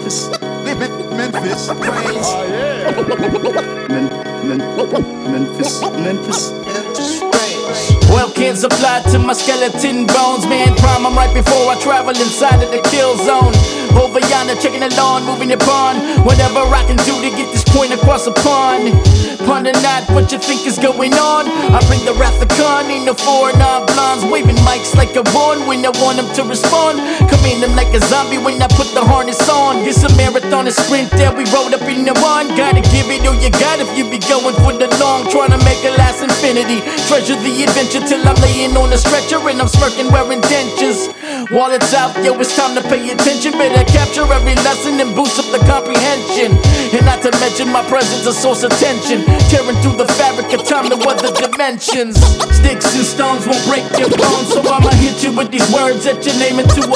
Memphis. Memphis. Brains. Oh yeah. Memphis. Well, kids applied to my skeleton bones. Man, prime, I'm right before I travel inside of the kill zone. Over yonder, checking the lawn, moving your pawn. Whatever I can do to get this point across the pond. Ponder not what you think is going on. I bring the wrath of Khan, ain't no foreign blondes. Waving mics like a one when I want them to respond. Command them like a zombie when I put the harness on. It's a marathon, a sprint there, we rode up in the one. Gotta give it all you got if you be going for the long. Trying to make it last infinity. Treasure the adventure till I'm laying on a stretcher and I'm smirking wearing dentures. While it's out, yo, it's time to pay attention. Better capture every lesson and boost up the comprehension. And not to mention my presence a source of tension. Tearing through the fabric of time to other dimensions. Sticks and stones won't break your bones, so I'ma hit you with these words that you're naming to